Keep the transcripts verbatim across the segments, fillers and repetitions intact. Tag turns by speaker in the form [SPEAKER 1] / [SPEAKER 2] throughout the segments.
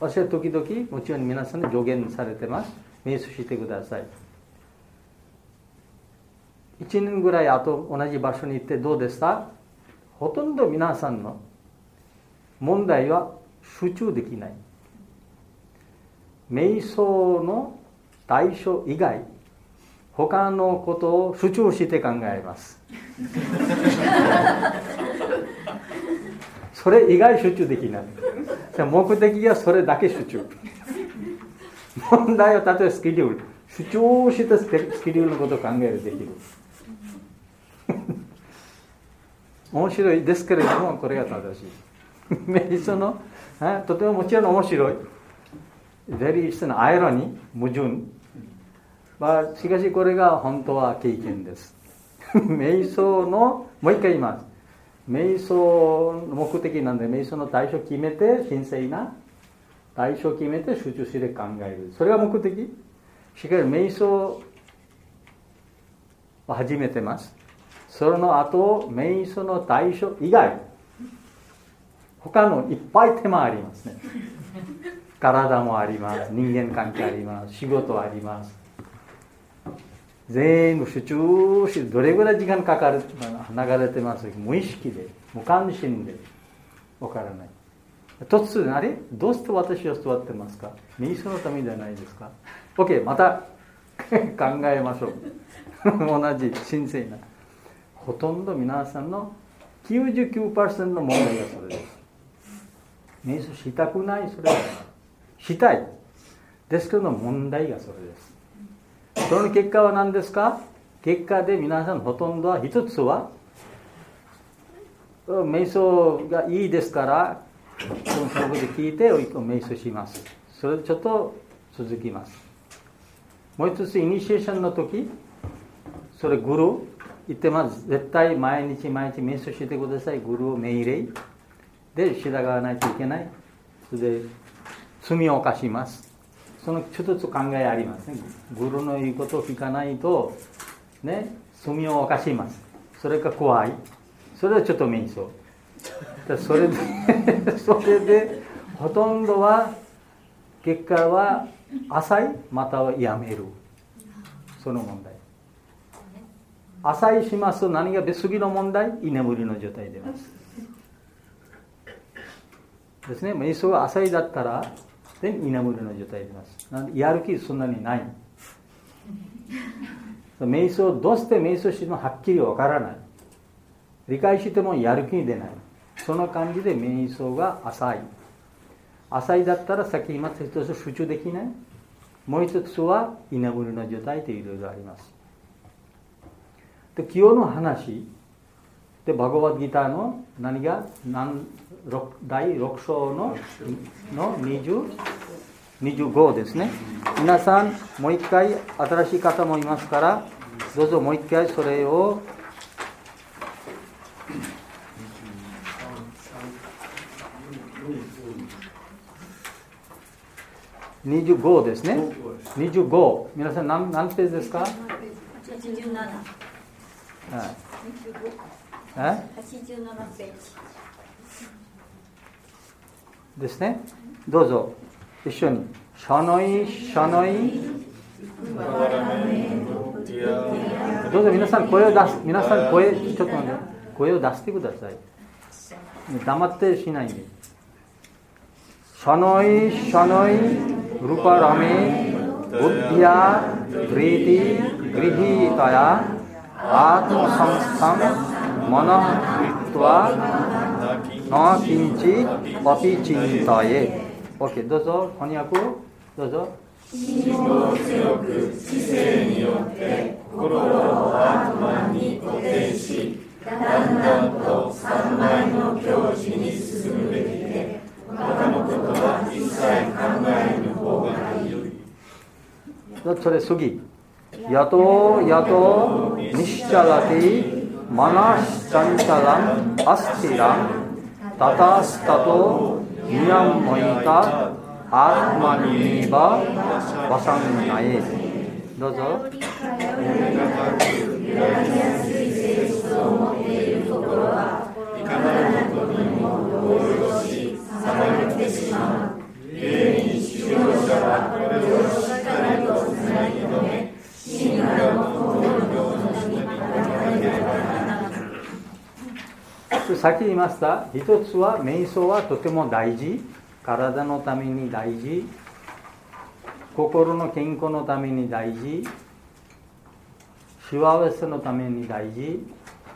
[SPEAKER 1] 私は時々もちろん皆さんに助言されてます。瞑想してください。いちねんぐらい後同じ場所に行ってどうですか？ほとんど皆さんの問題は集中できない。瞑想の対象以外他のことを集中して考えます。それ以外集中できない。目的はそれだけ集中。問題は例えばスケジュール、集中したスケジュールのことを考えるできる。面白いですけれども、これが正しい。瞑想のとてももちろん面白い。very ist eine irony、矛盾。まあ、しかしこれが本当は経験です。瞑想の、もう一回言います。瞑想の目的なんで、瞑想の対象を決めて、神聖な対象を決めて集中して考える。それが目的。しかし瞑想を始めてます。その後、瞑想の対象以外、他のいっぱい手間ありますね。体もあります。人間関係あります。仕事あります。全部集中してどれぐらい時間かかる流れてます無意識で無関心でわからない。突然あれどうして私は座ってますか？瞑想のためじゃないですか？ OK また考えましょう。同じ神聖なほとんど皆さんの きゅうじゅうきゅうパーセント の問題がそれです。瞑想したくないそれはしたいですけど問題がそれです。その結果は何ですか？結果で皆さんほとんどは一つは瞑想がいいですからそのことで聞いて瞑想します。それでちょっと続きます。もう一つイニシエーションの時それグルー言ってます絶対毎日毎日瞑想してください。グルー命令で従わないといけない。それで罪を犯します。その一つ考えありますね。グルの言うことを聞かないとね罪を犯します。それが怖い。それはちょっと瞑想。それでそれでほとんどは結果は浅いまたはやめる。その問題。浅いしますと何が次の問題？居眠りの状態でます。ですね。瞑想が浅いだったらで居眠りの状態でます。なんでやる気そんなにない。瞑想どうして瞑想してもはっきりわからない。理解してもやる気に出ない。その感じで瞑想が浅い。浅いだったらさっき言いました一つ集中できない。もう一つは居眠りの状態といろいろあります。で今日の話でバガバッドギターの何が何だいろく章ののにじゅう、にじゅうごですね。皆さんもう一回新しい方もいますからどうぞもう一回それをにじゅうごですね。にじゅうご皆さん 何, 何ページですか？は
[SPEAKER 2] ちじゅうなな。
[SPEAKER 1] はい。
[SPEAKER 2] え？はちじゅうななページ
[SPEAKER 1] ですね。どうぞ一緒にシャノイシャノイどうぞ皆さん声を出す皆さん声ちょっと待って声を出してください。黙ってしないで。シャノイシャノイルパラメブッディアグリティグリヒータヤアートサムサムマナリトワナキンチパピチンタエ OK どうぞ翻訳どうぞ
[SPEAKER 3] 信号強く知性によって心をアートマンに固定しだんだんと三枚の境地に進むべきで他のことは一切考えぬ方がいい。
[SPEAKER 1] それ次ヤトヤトニシチャラティマナシチャンチャランアスティランタタスタトニヤンモイタアーマニニババサンナエどうぞ
[SPEAKER 3] 揺らぎやすい性質を持っているところはいかなることにも動揺しさまよってしまう。故に
[SPEAKER 1] さっき言いました。一つは瞑想はとても大事、体のために大事、心の健康のために大事、幸せのために大事、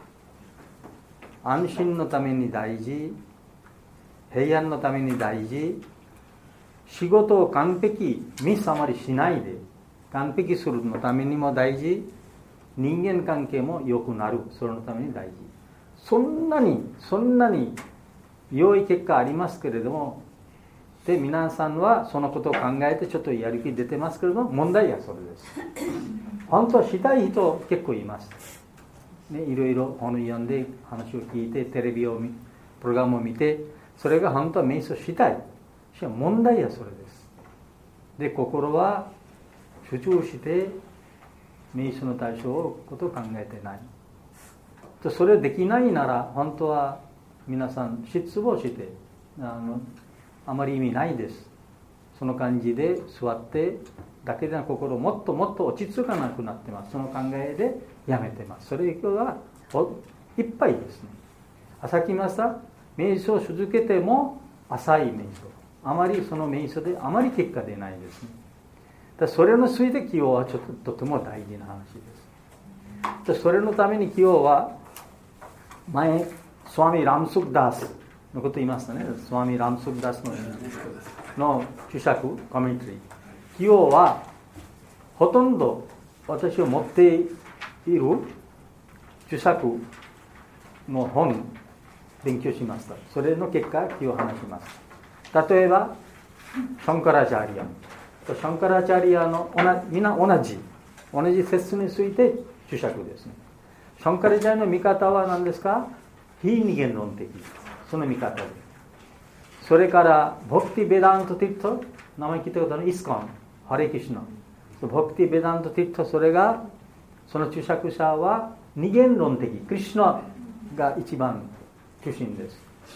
[SPEAKER 1] 安心のために大事、平安のために大事、仕事を完璧ミスあまりしないで完璧するのためにも大事、人間関係も良くなる、そのために大事。そんなにそんなに良い結果ありますけれども、で皆さんはそのことを考えてちょっとやる気出てますけれども、問題はそれです。本当はしたい人結構います、ね、いろいろ本を読んで話を聞いてテレビを見プログラムを見て、それが本当は瞑想したい。しかも問題はそれです。で心は集中して瞑想の対象をことを考えてない。それできないなら本当は皆さん失望してあのあまり意味ないです。その感じで座ってだけでなく心もっともっと落ち着かなくなってます。その考えでやめてます。それがいっぱいですね。さっき言いました瞑想を続けても浅い瞑想、あまりその瞑想であまり結果出ないですね。だそれのついて起用はちょっととても大事な話です。それのために起用は前スワミ・ラムスクダースのこと言いましたね。スワミ・ラムスクダース の, の注釈コメントリー、起用はほとんど私を持っている注釈の本勉強しました。それの結果気を話します。例えばシャンカラチャーリア、シャンカラチャーリアのみんな同じ同じ説について注釈ですね。シャンカラチャーリアの見方は何ですか？非二元論的、その見方で。それからボクティ・ベダント・ティット、名前聞いたことあるイスコン、ハレキシュナ、ボクティ・ベダント・ティット、それがその注釈者は二元論的、クリシュナが一番中心です。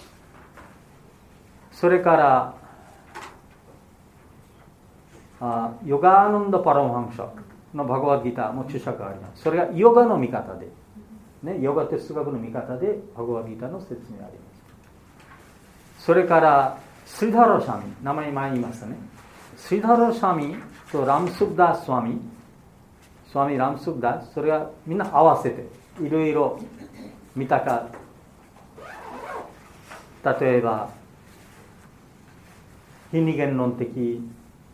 [SPEAKER 1] それからあヨガーナンダ・パラマハンシャのバガバッドギターも注釈があります。それがヨガの見方で、ね、ヨガ哲学の見方でバガバッドギターの説明があります。それからスリダラ・シャミ、名前前言いましたね。スリダラ・シャミとラムスクダース・スワミ、スワミ・ラムスクダース、それがみんな合わせていろいろ見たか。例えば非二元論的、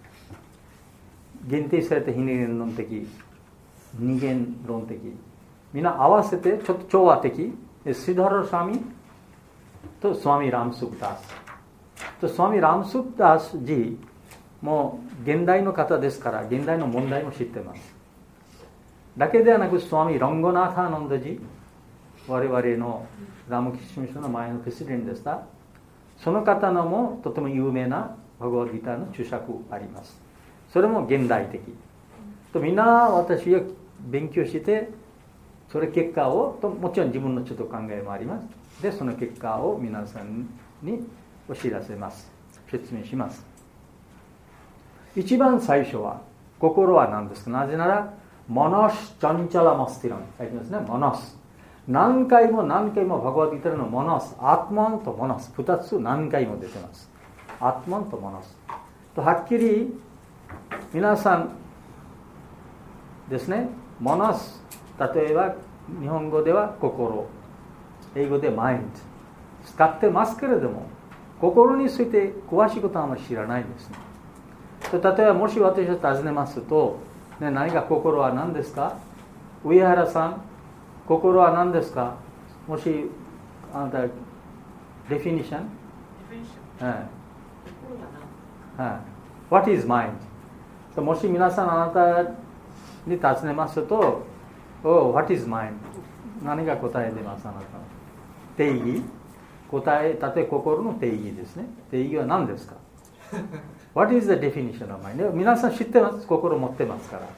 [SPEAKER 1] 限定された非二元論的、二元論的、みんな合わせてちょっと調和的、シダラ・シャミとスワミ・ラムスクダースとスワミ・ラムスクダースジもう現代の方ですから現代の問題も知ってます。だけではなくスワミ・ランゴナーターナンダジ、我々のラムキシミショの前のプレシデントでした。その方のもとても有名なバガバッドギターの注釈あります。それも現代的とみんな私は勉強してそれ結果をともちろん自分のちょっと考えもあります。でその結果を皆さんにお知らせます。説明します。一番最初は心は何ですか。なぜならマナスチャンチャラマスティラン書いてますね。マナス何回も何回もバガバッドギターのマナス、アートマンとマナスふたつ何回も出てます。アートマンとマナスとはっきり皆さんですね。マナス、例えば日本語では心、英語でマインド使ってますけれども、心について詳しいことはあまり知らないですね。と例えばもし私が尋ねますと、ね、何が心は何ですか。上原さん、心は何ですか。もしあなたデフィニッション、はいはい、What is mind？ もし皆さんあなたに尋ねますと、Oh, what is mind？ 何が答え出ます。あなたの定義、答え、例えば心の定義ですね。定義は何ですか。What is the definition of mind？ 皆さん知ってます。心持ってますから。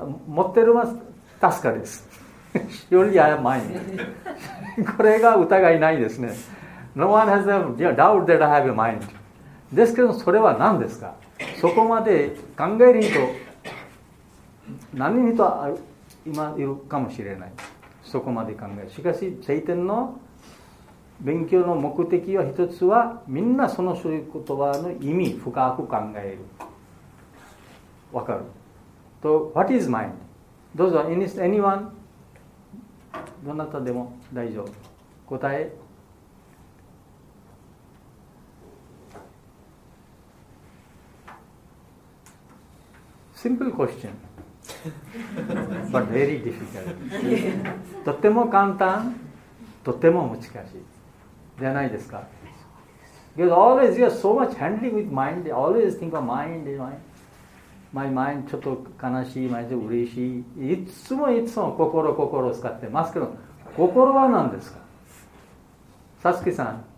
[SPEAKER 1] 持ってるのは確かです。よりはマインド。これが疑いないですね。No one has a doubt that I have a mind。ですけどそれは何ですか。そこまで考える人何人と今いるかもしれない。そこまで考える。しかし聖典の勉強の目的は一つは、みんなそのそういう言葉の意味深く考える。わかると、What is mind? どうぞ、anyone? どなたでも大丈夫。答え。Simple question, but very difficult. とても簡単、とても難しいじゃないですか。Because always you are so much handling with mind, always think of mind, mind. My mind ちょっと悲しい、毎日嬉しい。いつもいつも心、心を使ってますけど、心は何ですか？さつきさん。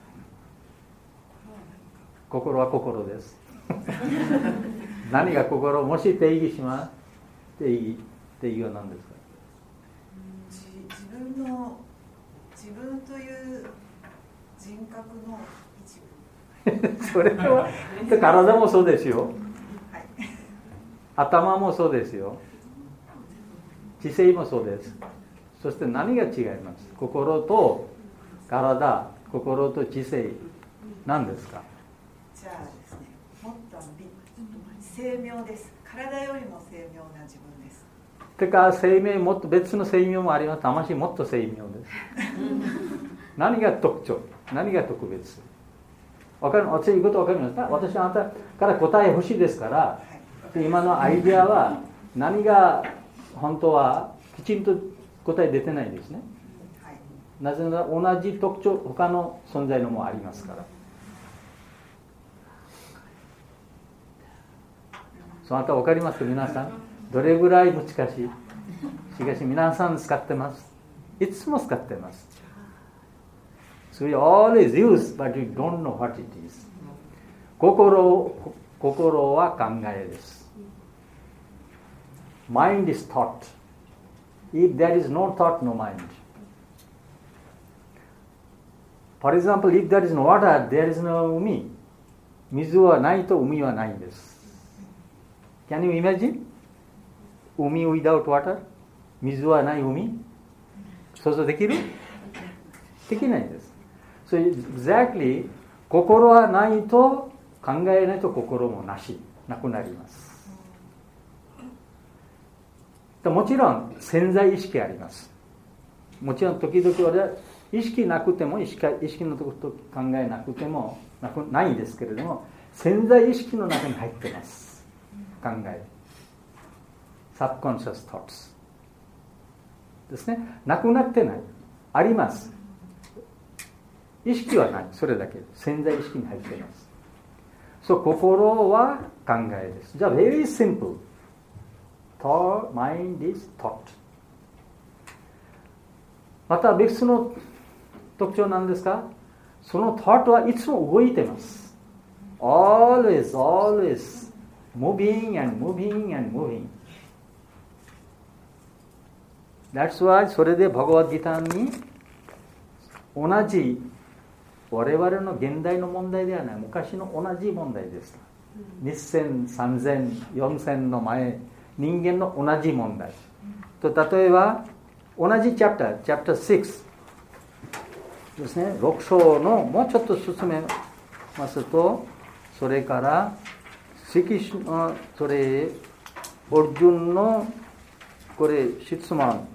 [SPEAKER 1] 心は心です。何が心？もし定義します。定義、定義は何ですか？
[SPEAKER 4] 自分の自分という人格の一部。
[SPEAKER 1] それは体もそうですよ。はい、頭もそうですよ。知性もそうです。そして何が違います？心と体、心と知性、何ですか？
[SPEAKER 4] じゃあですね、もっと精妙です。体よりも精妙な自分です。
[SPEAKER 1] てか生命もっと別の生命もあります。魂もっと生命です。何が特徴？何が特別？わかる？私言うことわかりますか？私はあなたから答え欲しいですから、はい、今のアイデアは何が本当はきちんと答え出てないですね。はい、なぜなら同じ特徴他の存在のもありますから。そうあなたわかりますか？皆さんどれぐらい難しい？しかし皆さん使ってます。いつも使ってます。So you always use, but you don't know what it is. 心、心は考えです。Mind is thought. If there is no thought, no mind. For example, if there is no water, there is no 海。水はないと海はないんです。Can you imagine? 海 without water? 水はない海？想像できる？できないんです。So exactly 心はないと考えないと心もなしなくなります。もちろん潜在意識あります。もちろん時々俺は意識なくても意識のこと考えなくてもなくないんですけれども、潜在意識の中に入ってます。考え subconscious thoughts ですね。なくなってない、あります。意識はない、それだけ潜在意識に入っています。そう、心は考えです。じゃあ very simple thought, mind is thought。 また別の特徴なんですか？その thought はいつも動いています。 always always moving and moving and moving。 That's why それでバガバッドギターに同じ我々の現代の問題ではない、昔の同じ問題です。にせん、さんぜん、よんせんの前、人間の同じ問題と、例えば同じチャプターチャプターろくですね。ろく章のもうちょっと進めますと、それからそれオルジュンのこれ質問、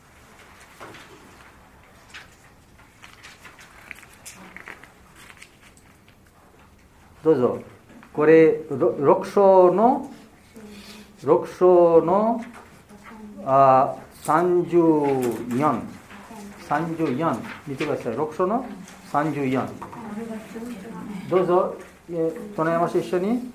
[SPEAKER 1] どうぞ。これろく章のろく章のあさんじゅうよん さんじゅうよん見てください。ろく章のさんじゅうよん、どうぞ唱えましょう、一緒に。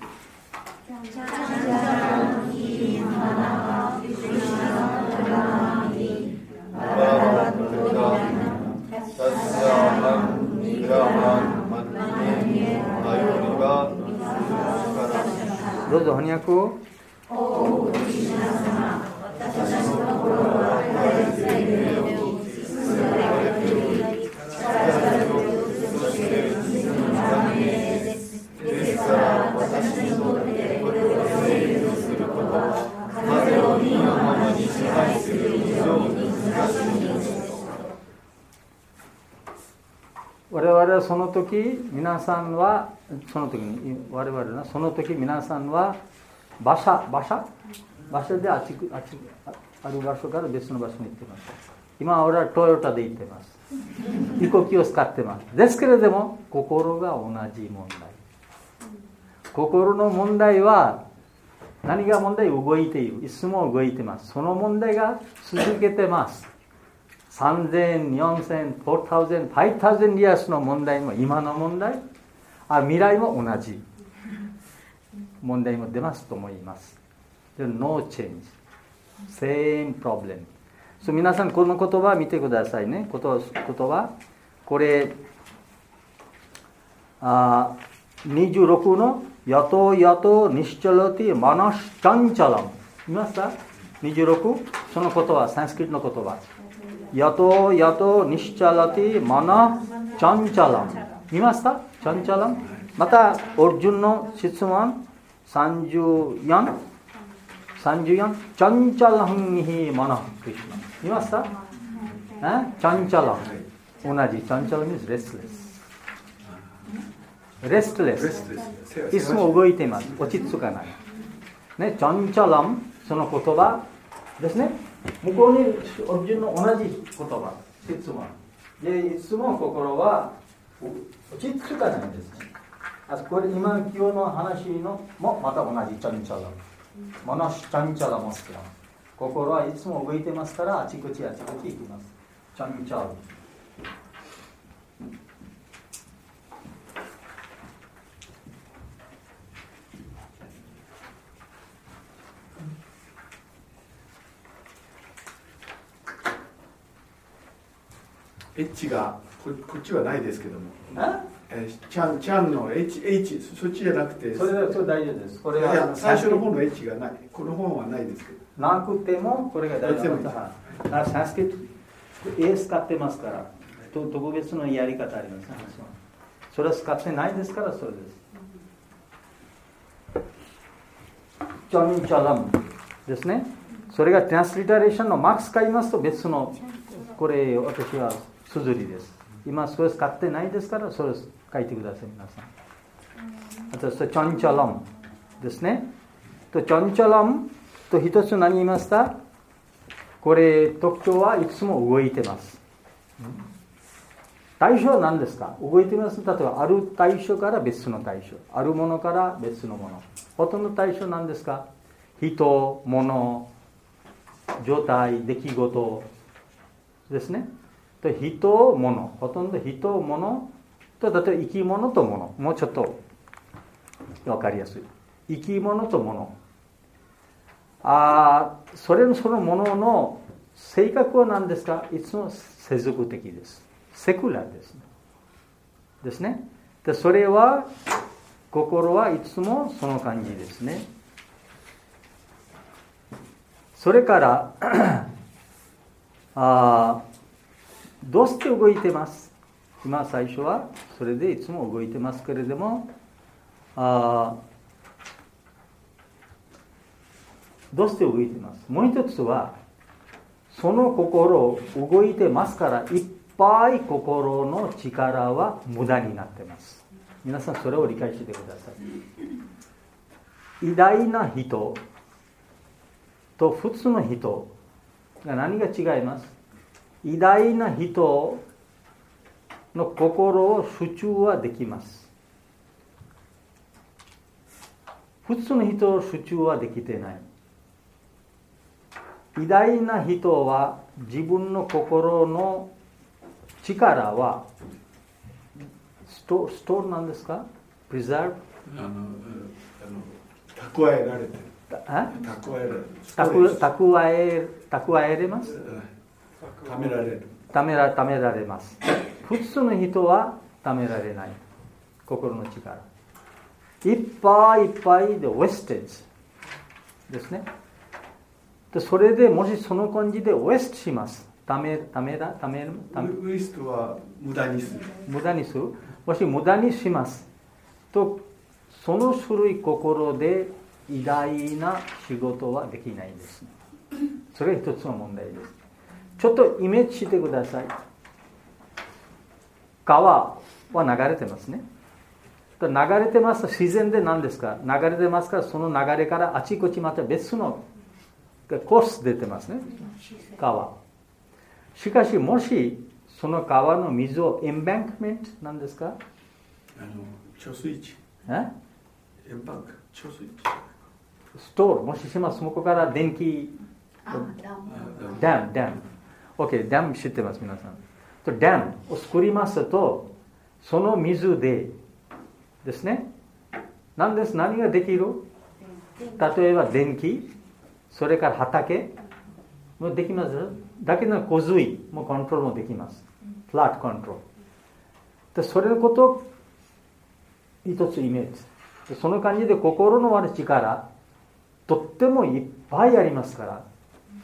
[SPEAKER 1] どうぞ翻訳を。おう、皆様、私の心は絶えずれよう、進められており、力強く、そして水のためです。ですから、私にとってこれを制御することは、風を身のままに支配する以上に難しいのです。 らその時皆さんはその時に我々のその時皆さんは馬車馬車馬車であっちあっちある場所から別の場所に行ってます。今俺はトヨタで行ってます。飛行機を使ってます。ですけれども心が同じ問題。心の問題は何が問題？動いている。いつも動いてます。その問題が続けてます。さんぜん、よんせん、よんせん、ごせん、ごせんイヤースの問題も今の問題、あ未来も同じ問題も出ますと思います。No change. Same problem. So 皆さんこの言葉見てくださいね。言葉これあにじゅうろくのヤトヤトニシチャラティマナシチャンチャラム見ますか？にじゅうろくその言葉サンスクリットの言葉ヤトヤトニシチャラティマナチャンチャラム見ますか？チャンチャラムまたオルジュンの質問さんじゅうよんさんじゅうよんチャンチャラムニヒマナクリシュナ見ますか？チャンチャラム同じチャンチャラム is restlessレストレス。いつも動いています。落ち着かない。ね、チャンチャラム、その言葉ですね。向こうにオリジンの同じ言葉、質問。で、いつも心は落ち着かないんですね。あこれ今今日の話のもまた同じチャンチャラム。マナシチャンチャラムスキラム。心はいつも動いてますからあちこちあちこち行きます。チャンチャラム。
[SPEAKER 5] エッチが こ, こっちはないですけども、
[SPEAKER 1] え
[SPEAKER 5] ー、ちゃんちゃんの H, H そっちじゃなくて
[SPEAKER 1] それはそれ大丈夫です。これはい
[SPEAKER 5] や最初の方の H がない。この本はないですけど。
[SPEAKER 1] なくてもこれが大丈夫です。サンスクリット A 使ってますからと特別のやり方あります。それは使ってないですからそれです。チャンチャラムですね。それがトランスリタレーションのマーク使いますと別のこれ私は綴りです。今それ使ってないですからそれ書いてください皆さん。あとチャンチャラムですね。とチャンチャラムと一つ何言いました？これ特徴はいつも動いてます。対象は何ですか？動いてます。例えばある対象から別の対象、あるものから別のもの。ほとんど対象なんですか？人、物、状態、出来事ですね。と人、物、ほとんど人、物と例えば生き物と物、もうちょっと分かりやすい。生き物と物。あそれのそのものの性格は何ですか？いつも世俗的です。セクラーですね。ですね。でそれは心はいつもその感じですね。それからあどうして動いてます？今最初はそれでいつも動いてますけれどもあどうして動いてます？もう一つはその心動いてますからいっぱい心の力は無駄になってます。皆さんそれを理解してください。偉大な人と普通の人が何が違います？偉大な人の心を集中はできます。普通の人を集中はできてない。偉大な人は自分の心の力はストストールなんですか？プリザーブ？
[SPEAKER 5] あの、あの蓄えられてる。蓄えられる。
[SPEAKER 1] 蓄え蓄えれます？
[SPEAKER 5] ためられる。
[SPEAKER 1] ためらためられます。普通の人はためられない。心の力。いっぱいいっぱいでウェステージですね。でそれでもしその感じでウェストします。ためためらためため
[SPEAKER 5] ウェストは無駄にする。
[SPEAKER 1] 無駄にする。もし無駄にしますとその種類心で偉大な仕事はできないんです。それが一つの問題です。ちょっとイメージしてください。川は流れてますね。流れてます。自然で何ですか、流れてますから、その流れからあちこちまた別のコース出てますね、川。しかしもしその川の水をエンバンクメントなんですか、
[SPEAKER 5] あの貯水池、
[SPEAKER 1] え
[SPEAKER 5] エンバンク貯水池、
[SPEAKER 1] ストールもしします。そこから電気ダムダム OK ダム知ってます皆さん。とダムを作りますと、その水でですね、何です何ができる、例えば電気、それから畑もできます。だけど洪水もコントロールもできます。フラットコントロールで、それのことを一つイメージ。その感じで心のある力とってもいっぱいありますから、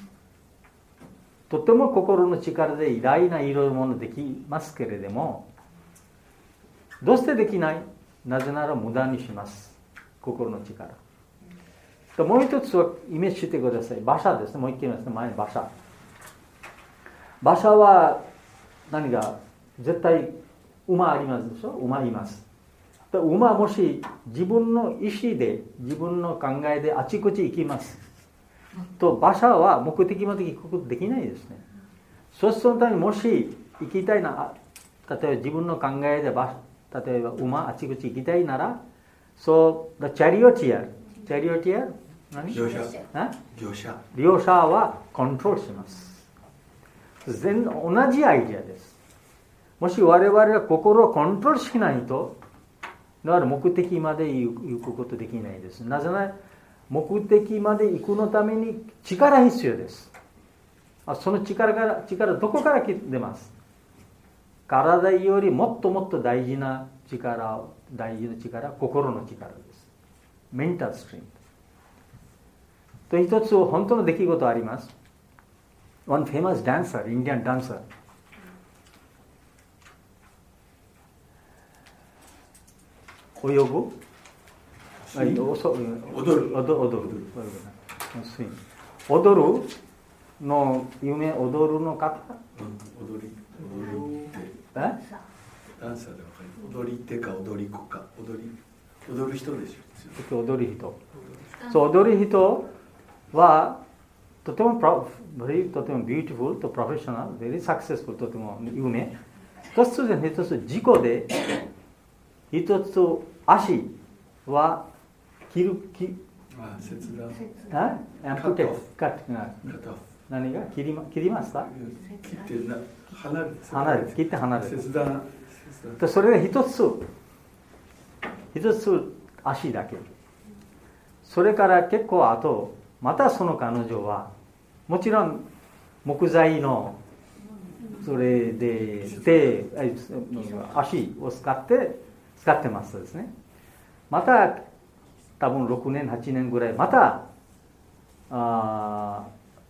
[SPEAKER 1] とっても心の力で偉大ないろいろものできますけれども、どうしてできない？なぜなら無駄にします、心の力。ともう一つはイメージしてください。馬車ですね。もう一回言いますね。前に馬車。馬車は何が絶対馬ありますでしょ。馬います。と馬もし自分の意思で自分の考えであちこち行きますと、馬車は目的まで行くことできないですね。そうするためにもし行きたいな、例えば自分の考えで馬例えば馬あちこち行きたいなら、そう、the charioteer charioteer 何？
[SPEAKER 5] 業者業者
[SPEAKER 1] 両者はコントロールします。全同じアイデアです。もし我々は心をコントロールしないと、だから目的まで行くことできないです。なぜなら目的まで行くのために力必要です。その力から力どこから出ます？体よりもっともっと大事な力、大事な力、心の力です。メンタルストリング。と一つ本当の出来事あります。One famous dancer, Indian dancer. 泳ぐ？踊る。踊る。踊る。踊るの夢、踊るの方？
[SPEAKER 5] 踊り。踊りって。
[SPEAKER 1] え？
[SPEAKER 5] ダンサーでわかる。踊り手か踊り子か。踊り。踊る人でしょ。
[SPEAKER 1] 踊る人。そう、踊る人はとてもプロ、とてもビューティフルとプロフェッショナル、ベリーサクセスフル、とても有名。一つで一つ事故で、一つ足は切る、切
[SPEAKER 5] ああ、切断。
[SPEAKER 1] アンプテカット。何が切りま、切りました？
[SPEAKER 5] 切ってな、離れて。
[SPEAKER 1] 離れて、切って離れて。
[SPEAKER 5] 切断。
[SPEAKER 1] とそれが一つ、一つ足だけ。それから結構あと、またその彼女は、もちろん木材のそれで手、足を使って使ってますですね。また多分ろくねんはちねんぐらいまたあ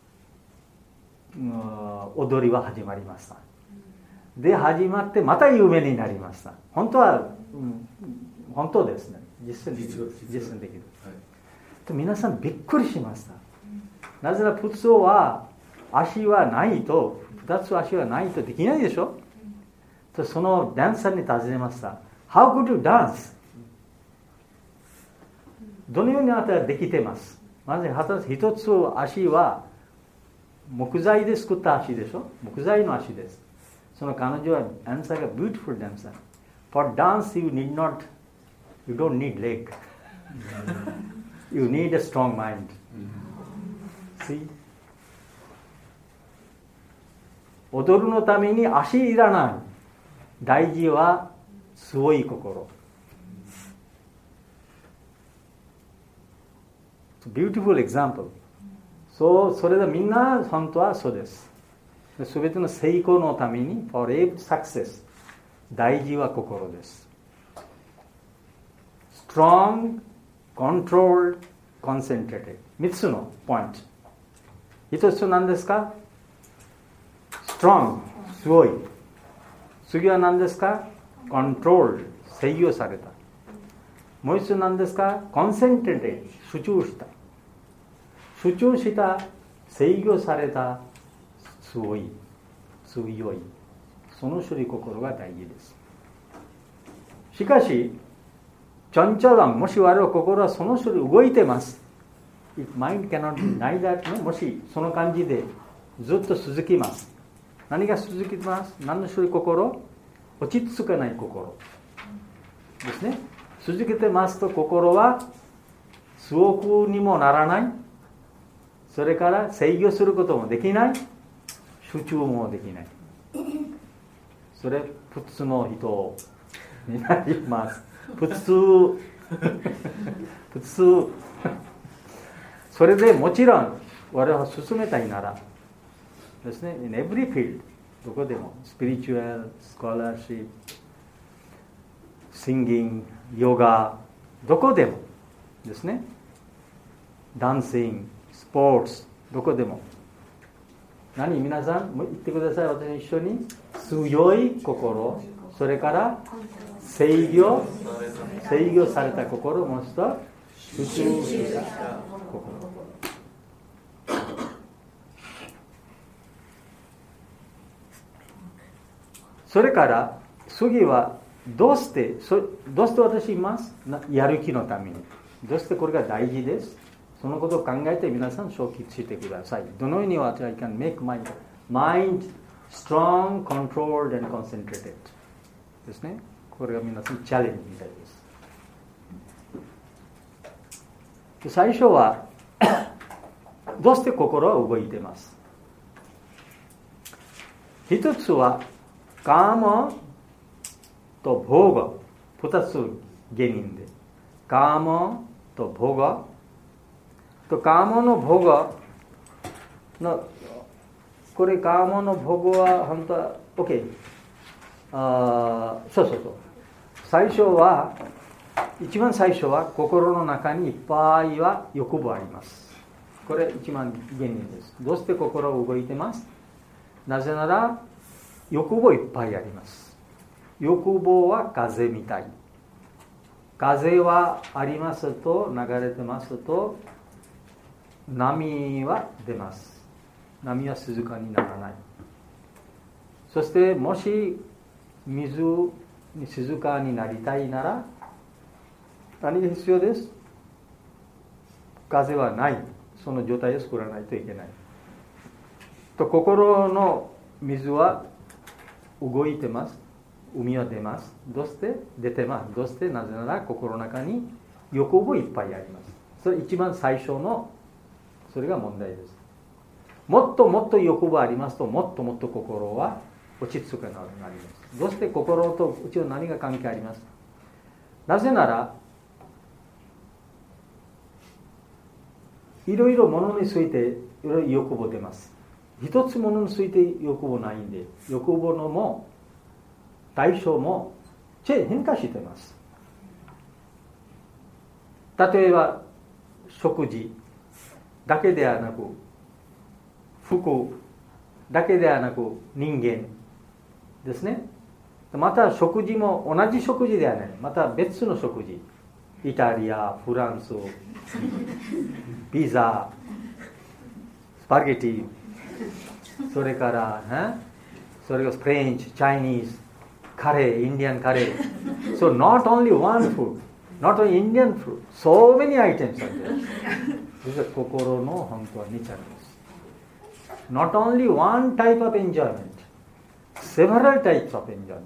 [SPEAKER 1] 踊りは始まりました。で始まってまた有名になりました。本当は、うん、本当ですね。実践できる。実践できる。はい、と皆さんびっくりしました。なぜなら普通は足はないと、二つ足はないとできないでしょ。とそのダンサーに尋ねました。How could you dance? どのようにあなたはできてます。まず一つ足は木材で作った足でしょ。木材の足です。その彼女はダンサーが beautiful dancer. For dance you need not, you don't need leg. You need a strong mind.See? 踊るのために足いらない。大事は強い心。Beautiful example. そう、それでみんな本当はそうです。すべての成功のために for every success 大事は心です。Strong, controlled, concentrated 三つのポイント。一つ何ですか？ Strong 強い。次は何ですか？ Controlled 制御された。もう一つ何ですか？ Concentrated 集中した。集中した制御された強い強いその処理心が大事です。 しかしチャンチャラン、もし我々心はその種類動いてます。If mind cannot deny that、ね、もしその感じでずっと続きます。何が続きます？何の種類心？落ち着かない心ですね。続けてますと心はすごくにもならない。それから制御することもできない。集中もできない。それ普通の人になります。普通普通それでもちろん我々は進めたいならですね、in every field どこでもスピリチュアル、スコラーシップ、シンギング、ヨガ、どこでもですね、ダンシング、スポーツ、どこでも何皆さん言ってください。私一緒に強い心、それから制御制御された心、もう一つ集中した心。それから次はどうしてどうして私いますやる気のためにどうしてこれが大事です。そのことを考えて皆さん承知してください。どのように私は I can make my mind strong, controlled and concentrated ですね。これが皆さんチャレンジみたいです。最初はどうして心は動いています。一つはカーマとボーガ、二つ原因でカーマとボーガとカーマのボーガのこれカーマのボーガは本当は OK あそうそうそう最初は一番最初は心の中にいっぱいは欲望あります。これ一番原因です。どうして心動いてます？なぜなら欲望いっぱいあります。欲望は風みたい。風はありますと流れてますと波は出ます。波は静かにならない。そしてもし水に静かになりたいなら何が必要です？風はない。その状態を作らないといけない。と心の水は動いてます。海は出ます。どうして出てます。どうしてなぜなら心の中に欲望いっぱいあります。それ一番最初のそれが問題です。もっともっと欲望ありますともっともっと心は落ち着くようになります。どうして心とうちの何が関係あります？なぜならいろいろものについていろいろ欲望出ます。一つものについて欲望ないんで欲望のも対象も変化しています。例えば食事だけではなく服だけではなく人間ですね。また食事も同じ食事ではない。また別の食事。イタリア、フランス、ピザ、スパゲティ、それから、ね、それからフレンチ、チャイニーズ、カレー、インディアンカレー。So not only one food, not only Indian food, so many items are there. 実は心の本当はネチャーです。Not only one type of enjoyment, several types of enjoyment.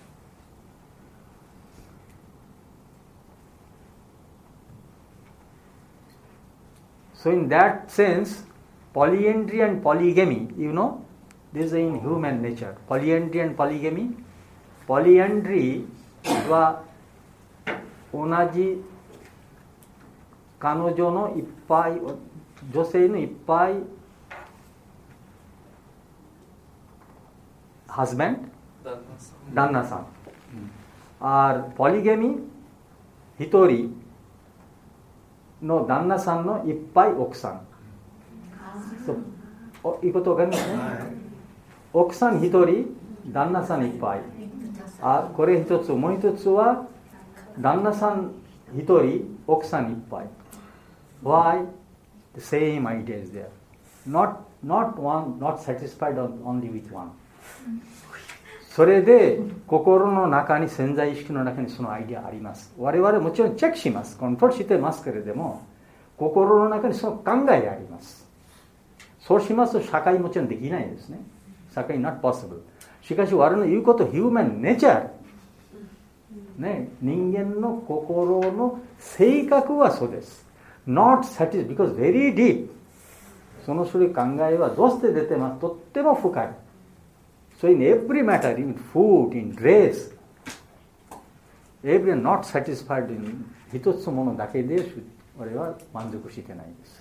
[SPEAKER 1] So in that sense, polyandry and polygamy, you know, this is in human nature. Polyandry and polygamy. Polyandry は同じ彼女のいっぱい、女性のいっぱい、husband、旦那さん。あ、polygamy、一人の旦那さんのいっぱい奥さん。そうおいいことわかりますね。奥さん一人、旦那さんいっぱい。あ、これ一つ。もう一つは旦那さん一人、奥さんいっぱい。Why? The same idea is there. Not, not one, not satisfied only with one. それで心の中に、潜在意識の中にそのアイデアあります。我々もちろんチェックします、コントロールしてますけれども、心の中にその考えあります。そうしますと社会もちろんできないですね。社会 not possible。 しかし我々の言うこと、ヒューマンネチャー、ね、人間の心の性格はそうです。 not satisfied because very deep。 その種類考えはどうして出てます。とっても深い。So in every matter, in food, in dress, everyone not satisfied in 一つのものだけで我々は満足してないです。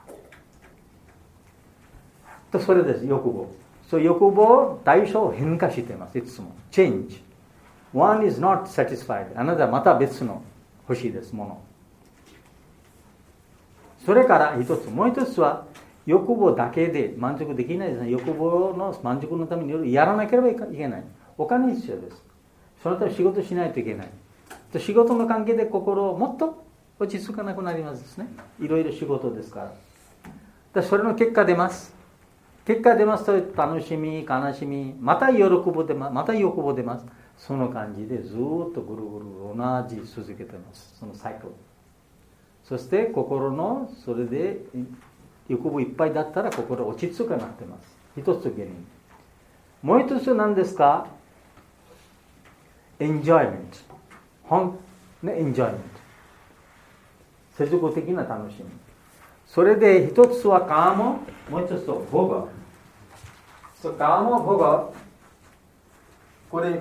[SPEAKER 1] とそれです、欲望。そう、欲望、対象を変化しています。いつも。change。One is not satisfied。あなたはまた別の欲しいです、もの。それから一つ、もう一つは、欲望だけで満足できないですね。欲望の満足のためにやらなければいけない。お金必要です。そのため仕事しないといけない。仕事の関係で心をもっと落ち着かなくなりますですね。いろいろ仕事ですから。だそれの結果出ます。結果出ますと楽しみ、悲しみ、また喜び出ます。また欲望出ます。その感じでずっとぐるぐる同じ続けています。そのサイクル。そして心のそれで欲望いっぱいだったら心落ち着かなってます。一つ原因。もう一つ何ですか？エンジョイメント。本ね、エンジョイメント。世俗的な楽しみ。それで一つはカーモ、もう一つはボガ。そう、カーモ、ボガ。これ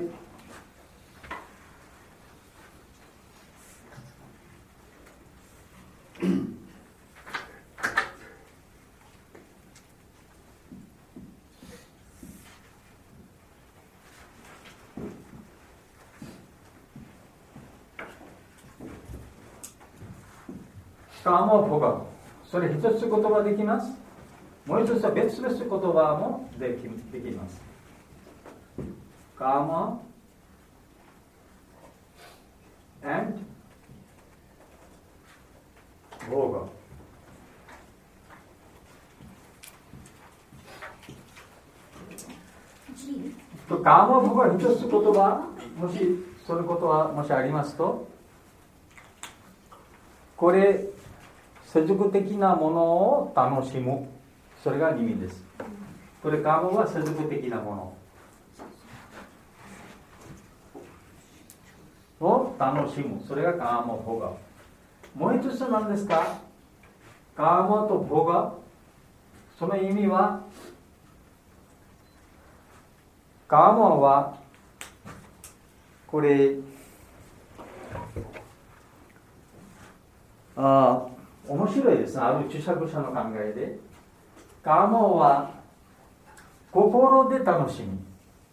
[SPEAKER 1] カーモ、ボガ。それ一つ言葉できます。もう一つは別々言葉もでき、できます。カーマ and ボガ。とカーマボガ一つ言葉、もしそのことはもしありますと、これ世俗的なものを楽しむ、それが意味です。これカーマは世俗的なものを楽しむ、それがカーマボガ。もう一つ何ですか？カーマとボガ、その意味は、カーマはこれあ面白いですね。ある著作者の考えで、カーマは心で楽しみ、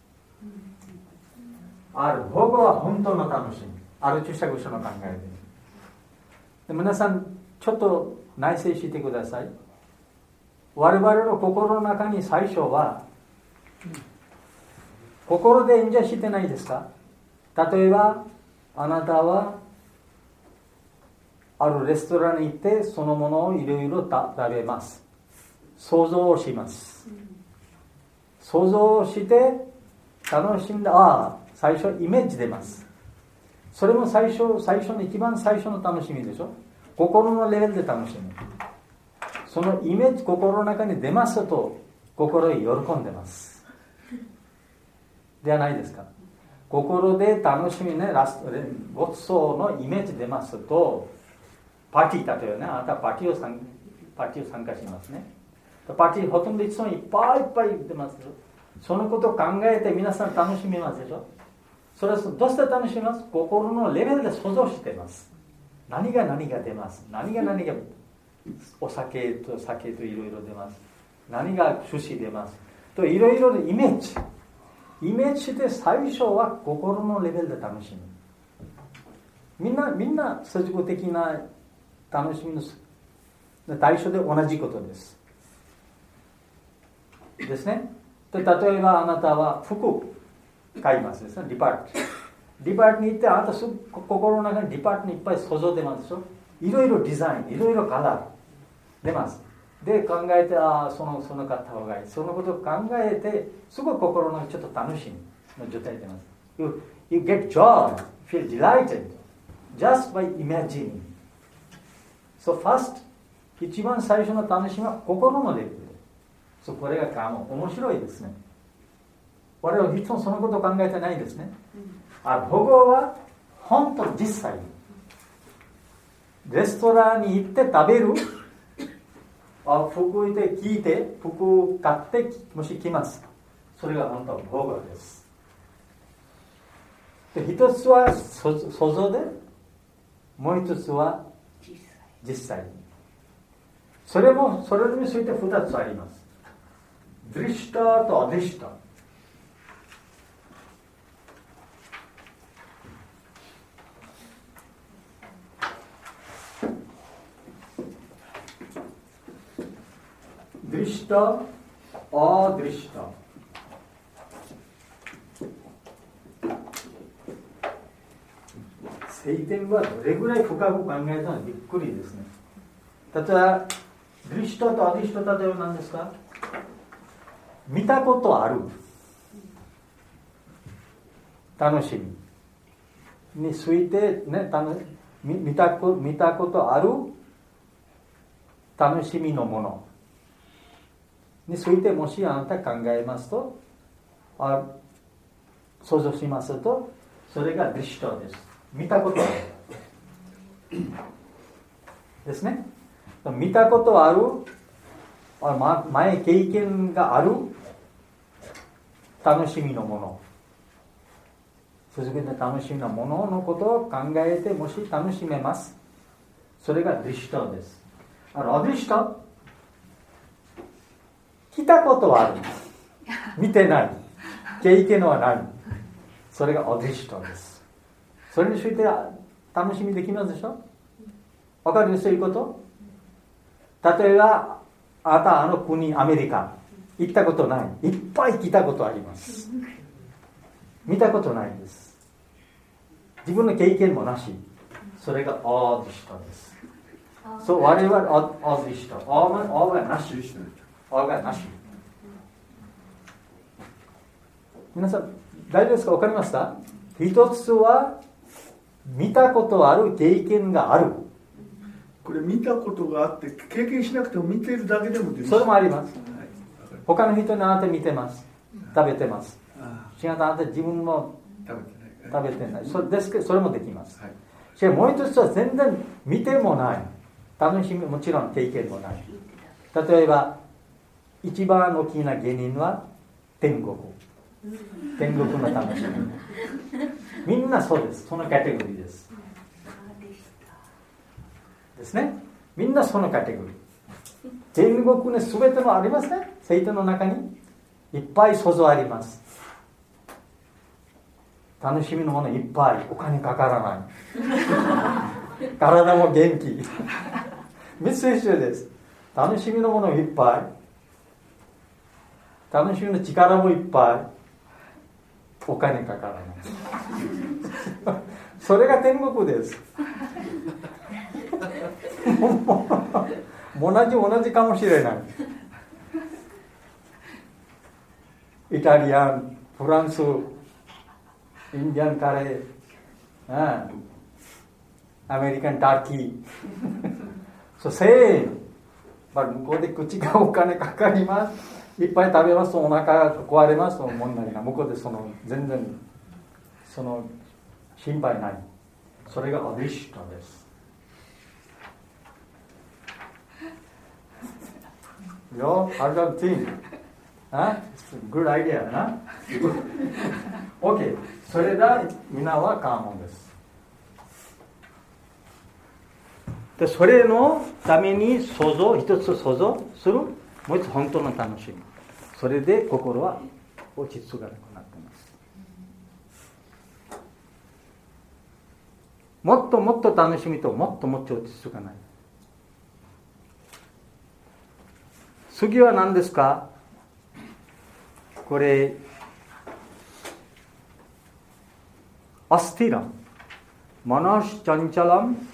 [SPEAKER 1] あるボガは本当の楽しみ。ある著作者の考えで、で皆さんちょっと内省してください。我々の心の中に最初は心でエンジョイしてないですか？例えばあなたはあるレストランに行ってそのものをいろいろ食べます。想像をします。想像して楽しんだ。ああ、最初イメージ出ます。それも最初最初の一番最初の楽しみでしょ。心のレベルで楽しむ。そのイメージ心の中に出ますと心に喜んでます。ではないですか。心で楽しみね、ラストでごちそうのイメージ出ますと、パーティー例えばね、あなたパーティーを参パーティーを参加しますね。パーティーほとんどいつもいっぱいいっぱい出ますよ。そのことを考えて皆さん楽しみますでしょ。それはどうして楽しみます？心のレベルで想像しています。何が何が出ます。何が何がお酒と酒といろいろ出ます。何が寿司出ますといろいろなイメージ。イメージして最初は心のレベルで楽しむ。みんなみんな世俗的な楽しみの対象で同じことです。ですね。で例えばあなたは服買いますですね。ディパート。ディパートに行ってあなたすぐ心の中にディパートにいっぱい想像出ますでしょ。いろいろデザイン、いろいろカラー出ます。で考えて、ああそのその買った方がいい。そのことを考えてすごい心の中ちょっと楽しみ。 の状態でます。You, you get joy, feel delighted just by imagining. So first, 一番最初の楽しみは心のレベル。そう、これがカモン。面白いですね。我々はいつもそのことを考えてないですね。あ、僕は本当に実際にレストランに行って食べる、あ、服で聞いて、服を買ってもし来ます。それが本当の僕です。で、一つは想像で、もう一つは実際に。それも、それについて二つあります。ドリシターとアディシター。ドリシター、アドリシター。聖典はどれぐらい深く考えたのかびっくりですね。例えば、ドリシターとアディシター、例えば何ですか？見たことある楽しみについて、ね、見, 見, た見たことある楽しみのものについてもしあなた考えますと、あ、想像しますと、それがドリシターです。見たことあるですね。見たことある、あ、前経験がある楽しみのもの、続けて楽しみのもののことを考えて、もし楽しめます、それがドリシターです。あのアドリシター、来たことはある、見てない、経験はない、それがアドリシターです。それについて楽しみできますでしょ。わかるそういうこと。例えばあなたあの国アメリカ行ったことない、いっぱい来たことあります、見たことないです、自分の経験もなし、それがアーディシタです。そう、我々はアーディシタ、アーがなし、アーがなし。皆さん大丈夫ですか？わかりました？一つは見たことある、経験がある。
[SPEAKER 5] これ見たことがあって経験しなくても見ているだけでもできる。
[SPEAKER 1] それもあります、はい、他の人にあなた見てます、食べてます、違ったあなた自分も食べてない、食べてない、それですけどそれもできます、はい、しかしもう一つは全然見てもない、楽しみもちろん経験もない。例えば一番大きな原因は天国、天国の楽しみ、みんなそうです、そのカテゴリーですですね。みんなそのカテゴリー。天国に全てのありますね。聖典の中にいっぱい想像あります。楽しみのものいっぱい、お金かからない体も元気三つ一緒です。楽しみのものいっぱい、楽しみの力もいっぱい、お金かからないそれが天国です同じ同じかもしれない。イタリアン、フランス、インディアンカレー、アメリカンターキーそう、セーム、まあ、向こうで口がお金かかります、いっぱい食べますとお腹壊れますと問題が、向こうでその全然その心配ない。それがアディシタです。よ、I don't think. Huh? It's a good idea, な。OK。それが皆はカーモンです。で、それのために想像、一つ想像する、もう一つ本当の楽しみ。それで心は落ち着かなくなっています。もっともっと楽しみともっともっと落ち着かない。次は何ですか？これアスティラム、マナシチャンチャラム、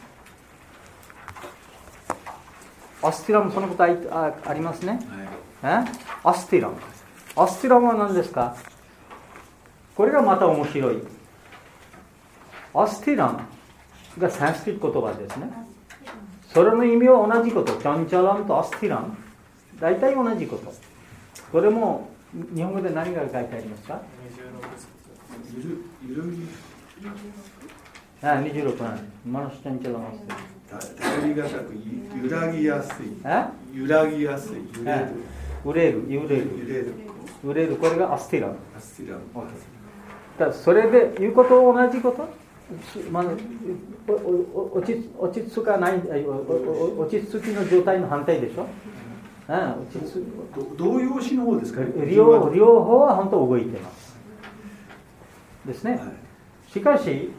[SPEAKER 1] アスティラム、そのこと あ, ありますね、はい、えアスティラム、アスティラムは何ですか？ これがまた面白い。アスティランがサンスクリット言葉ですね。それの意味は同じこと。チャンチャランとアスティラン、大体同じこと。これも日本語で何が書いてありますか？
[SPEAKER 5] ゆるゆるぎ
[SPEAKER 1] ああ、にじゅうろくなんマナスチャンチャランアスティラン。
[SPEAKER 5] 頼りがたく揺らぎやすい。
[SPEAKER 1] え？
[SPEAKER 5] 揺らぎやすい。揺れる。
[SPEAKER 1] 揺れる、揺れる。
[SPEAKER 5] 揺れる。
[SPEAKER 1] 揺れる、これがアスティラン。
[SPEAKER 5] アスティラン。
[SPEAKER 1] だそれで言うこと同じこと、まあ、落ち落ち着かない、落ち着きの状態の反対でしょ。うん、落ち着
[SPEAKER 5] 動揺詞の方ですか？
[SPEAKER 1] 両両方は本当動いてますですね。
[SPEAKER 5] はい、
[SPEAKER 1] しかし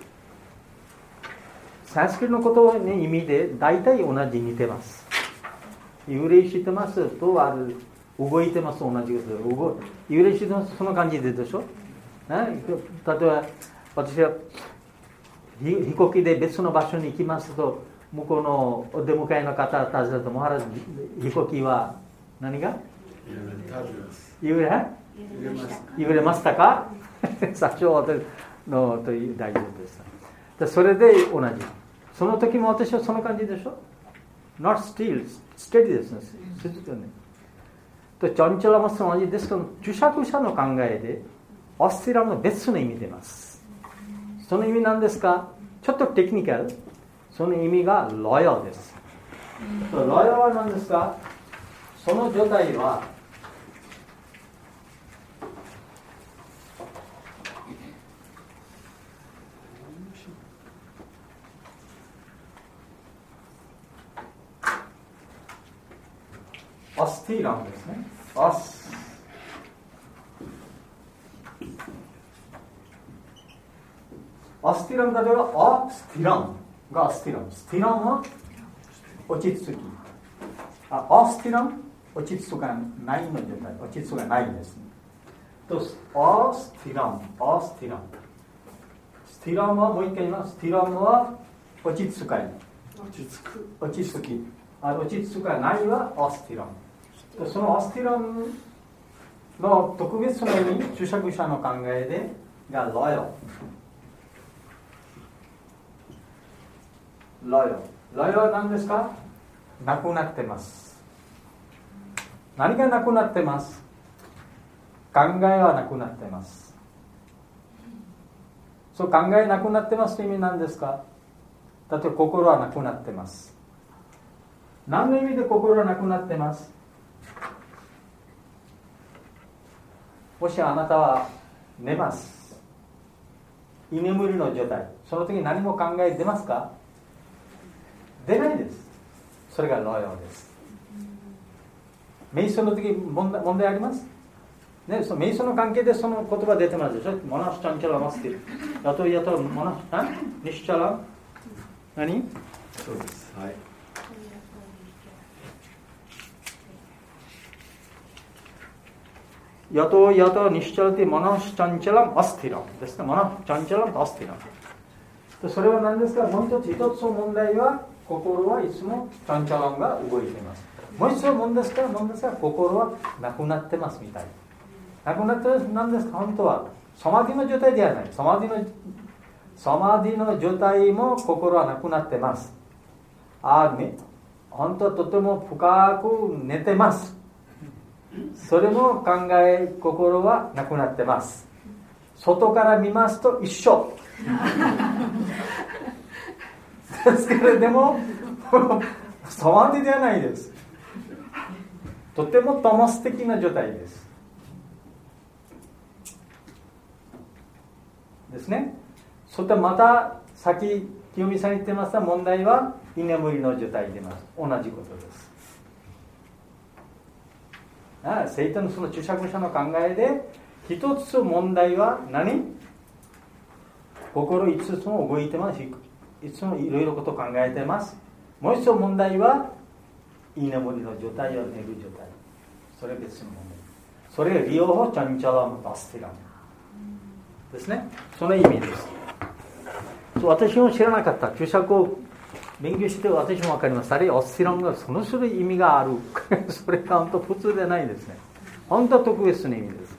[SPEAKER 1] サンスクリットのことの意味で大体同じ似てます。幽霊してますとある動いてますと同じこと。幽霊してますその感じででしょ。例えば私は飛行機で別の場所に行きますと、向こうのお出迎えの方たちだと、もはや飛行機は何が揺れ揺れましたか？最初のという大丈夫でした。それで同じ。その時も私はその感じでしょ。not still steady ですね。続くね。とチャンチャラマスと同じですけど、注釈者の考えでアスティラムの別の意味出ます。その意味なんですか？ちょっとテクニカル。その意味がロヨです。ロヨは何ですか？その状態はアスティラムですね。アスアスティラムだけはアスティラムがアスティラム。スティラムは落ち着き。あアスティラム落ち着きがないの状態。落ち着きがないですね。とアスティラム、アスティラム。スティラムはもう一回言います。スティラムは落ち着かない。
[SPEAKER 5] 落ち着く。
[SPEAKER 1] 落ち着き。あ落ち着きがないはアスティラム。そのアスティラムの特別な意味、注釈者の考えでがロヨ。ロヨ。ロヨは何ですか？なくなってます。何がなくなってます？考えはなくなってます。そう考えなくなってますという意味なんですか？だって心はなくなってます。何の意味で心はなくなってます？もしあなたは寝ます。居眠りの状態。その時何も考え出ますか？出ないです。それがロヨです。瞑想の時問題、問題あります、ね、その瞑想の関係でその言葉出てますでしょ。モナスチャンチャラマスティやとやとモナスニシチャラ何
[SPEAKER 5] そうです。はい。
[SPEAKER 1] やとやとニシチャラティモナスチャンチャラマスティラですね。モナスチャンチャラマスティラ。それは何ですか？もう一つ一つの問題は心はいつもチャンチャランが動いています。もう一つの問題ですから問題ですから心はなくなってますみたい。なくなってます何ですか？本当はサマディの状態ではない。サマディのサマディの状態も心はなくなってます。あね、本当はとても深く寝てます。それも考え心はなくなってます。外から見ますと一緒。ですけれどもサマディではないです。とてもトモス的な状態です。ですね。そしてまた先清美さん言ってました問題は居眠りの状態でます。同じことです。ああ聖典のその注釈者の考えで一つ問題は何？心いつつも動いてます。いつもいろいろこと考えてます。もう一つ問題は居眠りの状態や寝る状態。それ別の問題。それが利用法チャンチャラムとアスティラムですね。その意味です。私も知らなかった。注釈を勉強して私も分かります。あれアスティラムがその種類意味がある。それが本当普通でないですね。本当は特別な意味です。